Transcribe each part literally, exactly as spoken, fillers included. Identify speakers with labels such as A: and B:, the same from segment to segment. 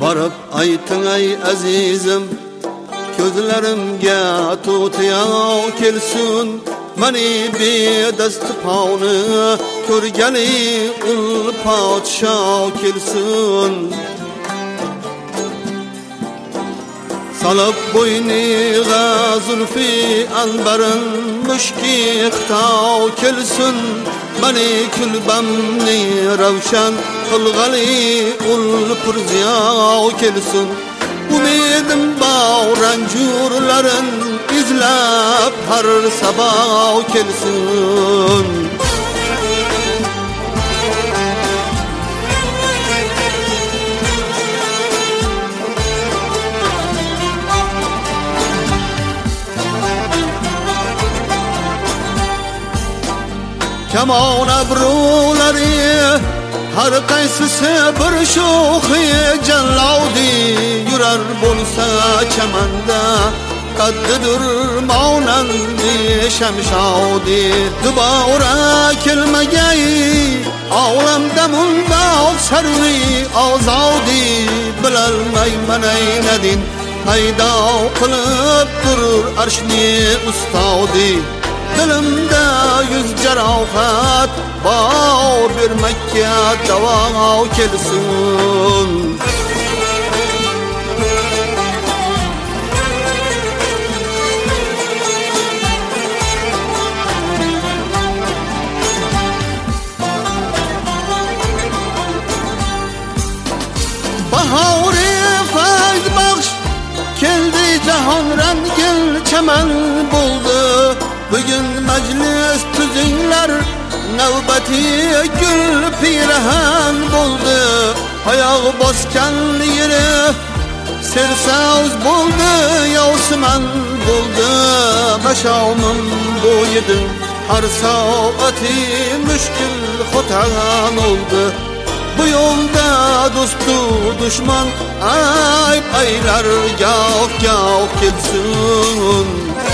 A: Barıp aytın ay azizim, gözlerimge tutyav kelsin. Mani bedast pavni körgeli ul padşah kelsin. Salıp boyniga zulfi anbarın müşki ıhtav kelsin. Mani külbamni ravşan kılgali ul pırziyav kelsin. Umedim bağran jurların izlap har sabah kelsin. Kamon abrulari har qaysisi bir sho'xi jallovdi yurar bo'lsa chamanda qaddidir maunandi shamshodi dubora kelmagay olamda mundoq sarvi ozodi bilolmayman aynadin paydo qilib turur arshni ustodi dilimda yüz jarohat bor bermakka davo kelsin. Bahori fayz baxsh keldi jahon rangil chaman bo'ldi. Bugün meclis tüzünler navbati gül pirahan buldu. Ayağı boskan yeri sersavuz buldu. Yavsıman buldu başavmın boyudu. Har saati müşkül xotan oldu. Bu yolda dostu düşman ayıp aylar yağ yağ kelsin.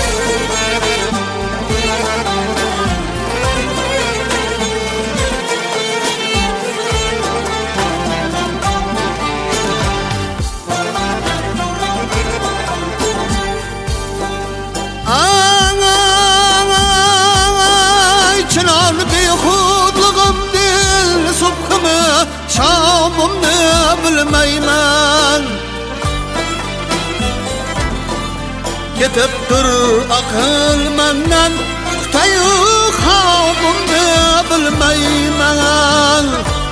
A: Şamımni bilmayman ketib tur aql mendan Xitoyu xavfimni bilmayman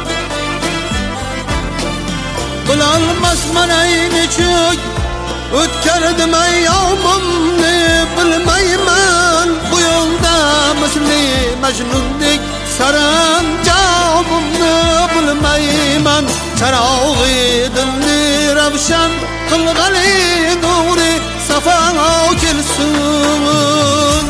A: bilolmasman ay nechuk o'tkardim ayyomimni bilmayman bu yo'lda misli majnundek saranjomimni bilmayman charog'i dilni ravshan qilg'ali nuri safo kelsin.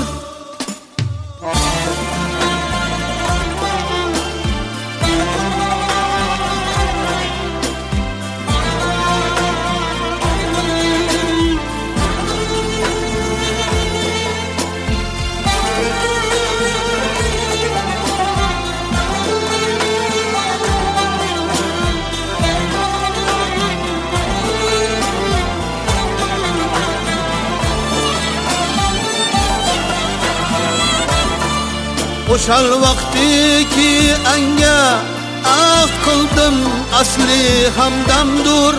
A: O'shal vaqti ki anga ahd qildim asli hamdamdur.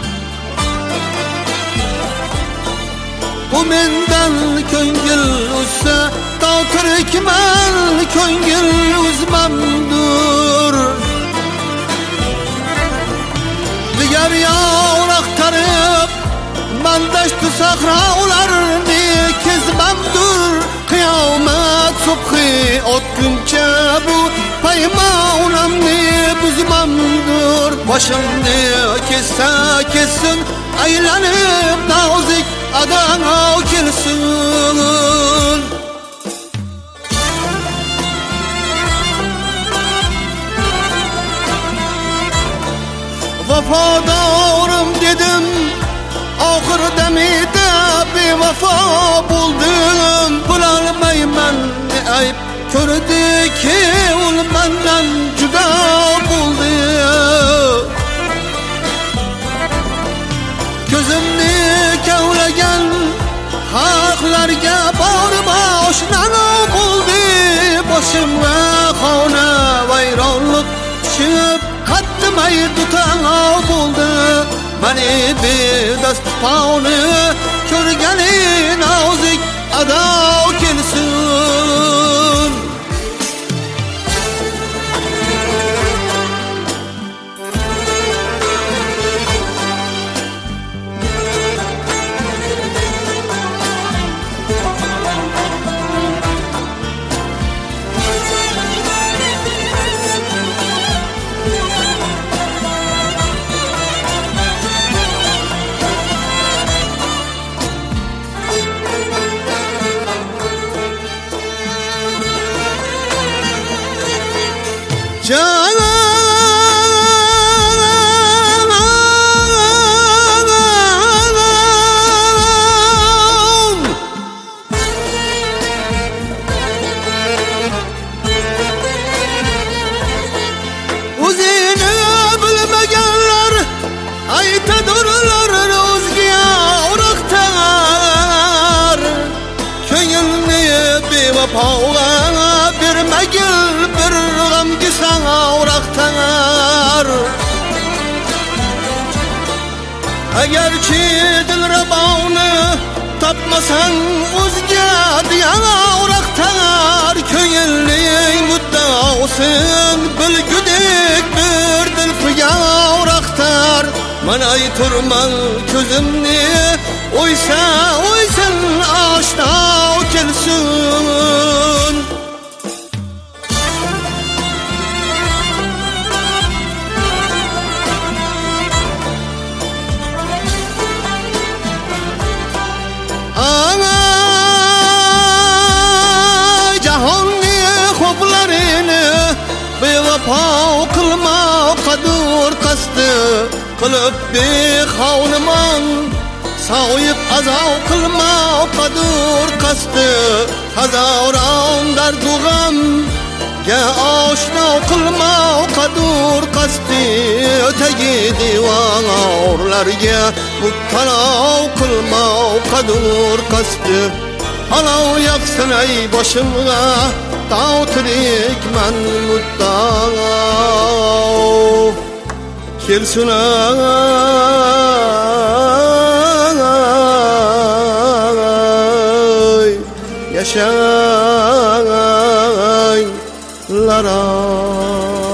A: Bu mendan ko'ngil uzsa to'tirikman ko'ngil uzmamdur. Digar yo'q aqtarib mandashtu sahrolarni kezmamdur. Qiyomat subhi o'tguncha bu paymonamni buzmamdur. Boshimni kessa kessin aylanib nozik adana kelsin. Vafadorim dedim oxir damida bevafo bo'ldim. Bilolmayman ne ayb ko'rdiki ul mendan juda bo'ldi. Dağlarga borma oşnana buldu Başımga xona vayronluk tushib Qattimay tutana buldu Mani bedast pauni Ko'rgani nozik adao kelsin Canım Uzini bilmegenler aytadırlar o'zga uruqtar Ko'ngilni bevafoga bermagil bir g'amgi sana uruqtar Agarchi dilraboni tapmasan o'zga diyana uruqtar Ko'ngilning muddaosin bilgudek bir dilfiga uruqtar Mana ayturman ko'zimni o'ysa o'ysin oshna kelsin Bevafo qilma qadur qasdi qilib bexavniman So'yib azov qilma qadur qasdi Hazoron dardu g'am ga oshno qilma qadur qasdi O'tagi divorlarga muttalo qilma qadur qasdi Olov yoqsin ay boshimga Tağ tirikman muddao kelsin ay yaşaylar ay